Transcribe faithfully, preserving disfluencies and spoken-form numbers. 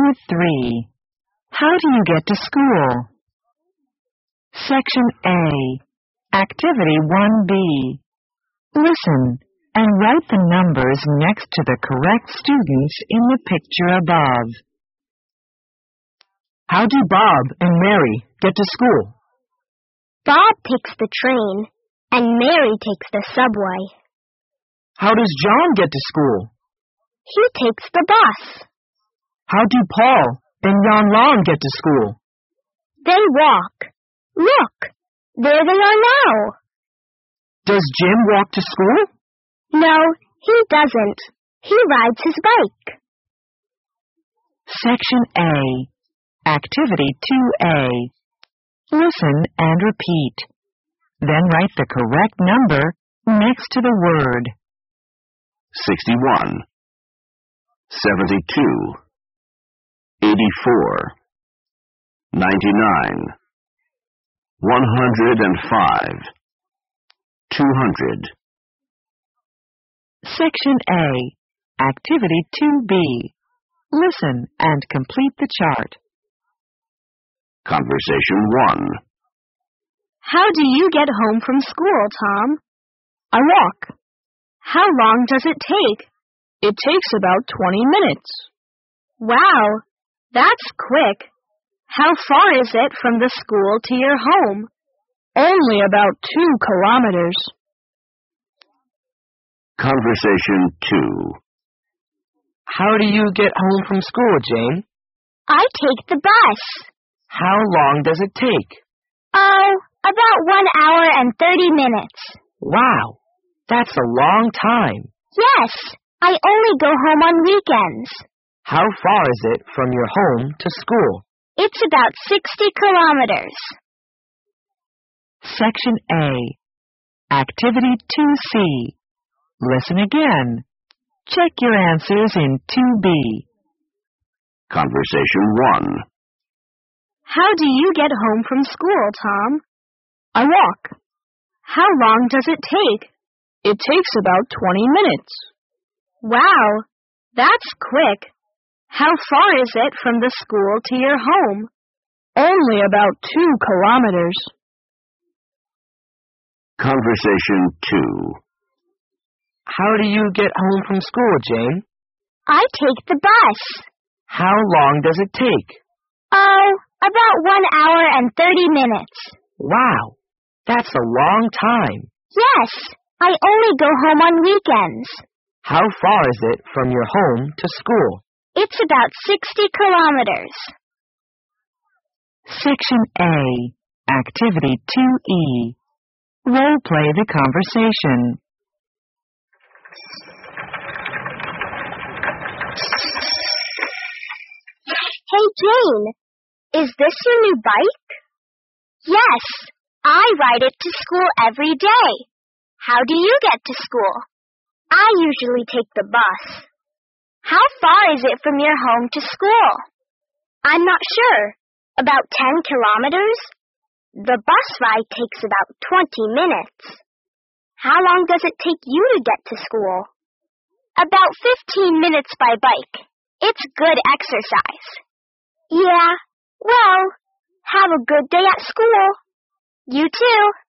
Unit three. How do you get to school? Section A. Activity one B. Listen and write the numbers next to the correct students in the picture above. How do Bob and Mary get to school? Bob takes the train, and Mary takes the subway. How does John get to school? He takes the bus. How do Paul and Jan Long get to school? They walk. Look, there they are now. Does Jim walk to school? No, he doesn't. He rides his bike. Section A. Activity two A. Listen and repeat. Then write the correct number next to the word. sixty-one, seventy-two, eighty-four, ninety-nine, one hundred five, two hundred. Section A. Activity two B. Listen and complete the chart. Conversation one. How do you get home from school, Tom? I walk. How long does it take? It takes about twenty minutes. Wow, that's quick. How far is it from the school to your home? Only about two kilometers. Conversation two. How do you get home from school, Jane? I take the bus. How long does it take? Oh, about one hour and thirty minutes. Wow, that's a long time. Yes, I only go home on weekends. How far is it from your home to school? It's about sixty kilometers. Section A. Activity two C. Listen again. Check your answers in two B. Conversation one. How do you get home from school, Tom? I walk. How long does it take? It takes about twenty minutes. Wow, that's quick. How far is it from the school to your home? Only about two kilometers. Conversation two. How do you get home from school, Jane? I take the bus. How long does it take? Oh, about one hour and thirty minutes. Wow, that's a long time. Yes, I only go home on weekends. How far is it from your home to school? It's about sixty kilometers. Section A. Activity two E. Role play the conversation. Hey, Jane, is this your new bike? Yes, I ride it to school every day. How do you get to school? I usually take the bus. How far is it from your home to school? I'm not sure. About ten kilometers? The bus ride takes about twenty minutes. How long does it take you to get to school? About fifteen minutes by bike. It's good exercise. Yeah, well, have a good day at school. You too.